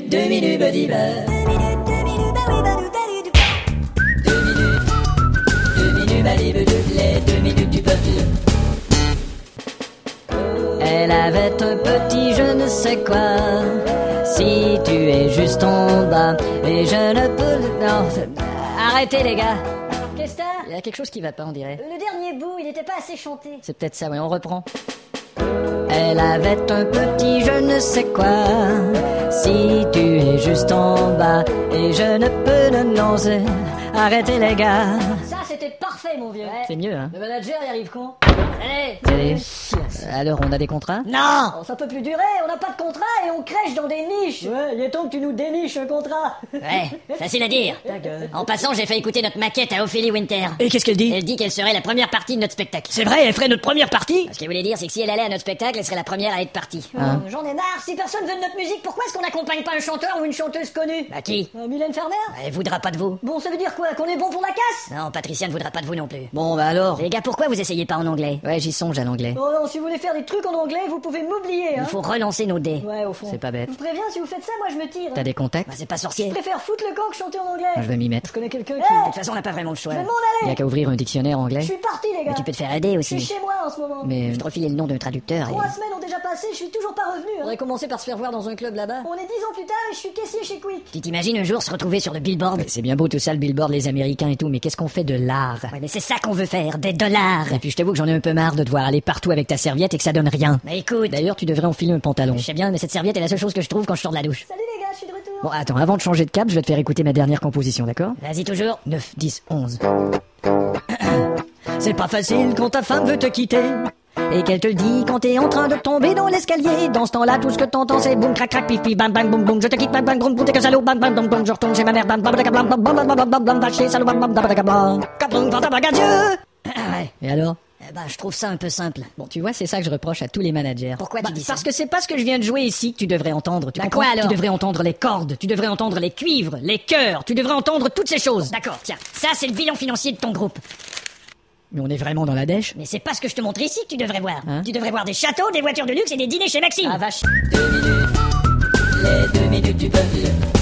minutes, body bar. 2 minutes, les 2 minutes du peuple. Elle avait un petit je ne sais quoi. Si tu es juste en bas et je ne peux... Non, arrêtez les gars. Qu'est-ce que t'as? Il y a quelque chose qui va pas, on dirait. Le dernier bout, il était pas assez chanté. C'est peut-être ça, oui, on reprend. Elle avait un petit je ne sais quoi. Si tu es juste en bas et je ne peux le lancer. Arrêtez les gars. Ça c'était parfait mon vieux. Ouais. C'est mieux hein. Le manager y arrive con. Allez. Alors on a des contrats? Non. Ça peut plus durer, on n'a pas de contrat et on crèche dans des niches. Ouais, il est temps que tu nous déniches un contrat. Ouais, facile à dire. En passant, j'ai fait écouter notre maquette à Ophélie Winter. Et qu'est-ce qu'elle dit? Elle dit qu'elle serait la première partie de notre spectacle. C'est vrai, elle ferait notre première partie? Ce qu'elle voulait dire, c'est que si elle allait à notre spectacle, elle serait la première à être partie. J'en ai marre, si personne veut de notre musique, pourquoi est-ce qu'on n'accompagne pas un chanteur ou une chanteuse connue? Bah qui? Mylène Farmer? Elle voudra pas de vous. Bon, ça veut dire quoi? Qu'on est bon pour la casse? Non, Patricia ne voudra pas de vous non plus. Bon, bah alors. Les gars, pourquoi vous essayez pas en anglais? Ouais, j'y songe à l'anglais. Oh non, si vous voulez faire des trucs en anglais, vous pouvez m'oublier, hein. Il faut relancer nos dés. Ouais, au fond. C'est pas bête. Je vous préviens, si vous faites ça, moi je me tire. T'as des contacts? Bah, c'est pas sorcier. Je préfère foutre le camp que chanter en anglais. Moi, je vais m'y mettre. Je connais quelqu'un qui... De toute façon, on n'a pas vraiment le choix. Je vais m'en aller. Il y a qu'à ouvrir un dictionnaire anglais. Je suis parti, les gars. Mais tu peux te faire aider aussi. Je suis chez moi en ce moment. Mais je te refiler le nom d'un traducteur. 3 semaines ont déjà passé, je suis toujours pas revenu. On aurait commencé par se faire voir dans un club là-bas. On est 10 ans plus tard et je suis caissier chez Quick. Tu t'imagines un jour se retrouver sur le billboard? C'est bien beau tout ça, le billboard, les Américains et tout, mais qu'est-ce qu'on fait de l'art? Ouais, mais c'est ça qu'on veut faire, des dollars. Et puis je t'avoue que j'en ai un peu marre de devoir aller partout avec ta serviette et que ça donne rien. Mais écoute, d'ailleurs tu devrais enfiler un pantalon. Je sais bien, mais cette serviette est la seule chose que je trouve quand je sors de la douche. Salut les gars, je suis de retour. Bon, attends, avant de changer de cap, je vais te faire écouter ma dernière composition, d'accord? Vas-y toujours. 9, 10, 11. C'est pas facile quand ta femme veut te quitter et qu'elle te le dit quand t'es en train de tomber dans l'escalier. Dans ce temps-là, tout ce que t'entends c'est boum, crac, crac, pif, pif, bam, bam, boum, boum. Je te quitte, bam, bam, boum, boum, t'es que salaud, bam, bam, boum, boum. Je retourne chez ma mère, bam, bam, bam, bam, bam, bam, bam, bam, bam, va chier, salaud, bam, bam, bam, bam, bam, capon, vente à bagadieu. Ouais. Et alors? Bah, je trouve ça un peu simple. Bon, tu vois, c'est ça que je reproche à tous les managers. Pourquoi tu dis ça? Parce que c'est pas ce que je viens de jouer ici que tu devrais entendre. Tu comprends? Quoi alors? Tu devrais entendre les cordes, tu devrais entendre les cuivres, les chœurs, tu devrais entendre toutes ces choses. D'accord, tiens, ça c'est le bilan financier de ton groupe. Mais on est vraiment dans la dèche? Mais c'est pas ce que je te montre ici que tu devrais voir. Hein? Tu devrais voir des châteaux, des voitures de luxe et des dîners chez Maxime. Ah vache. 2 minutes, les 2 minutes du peuple.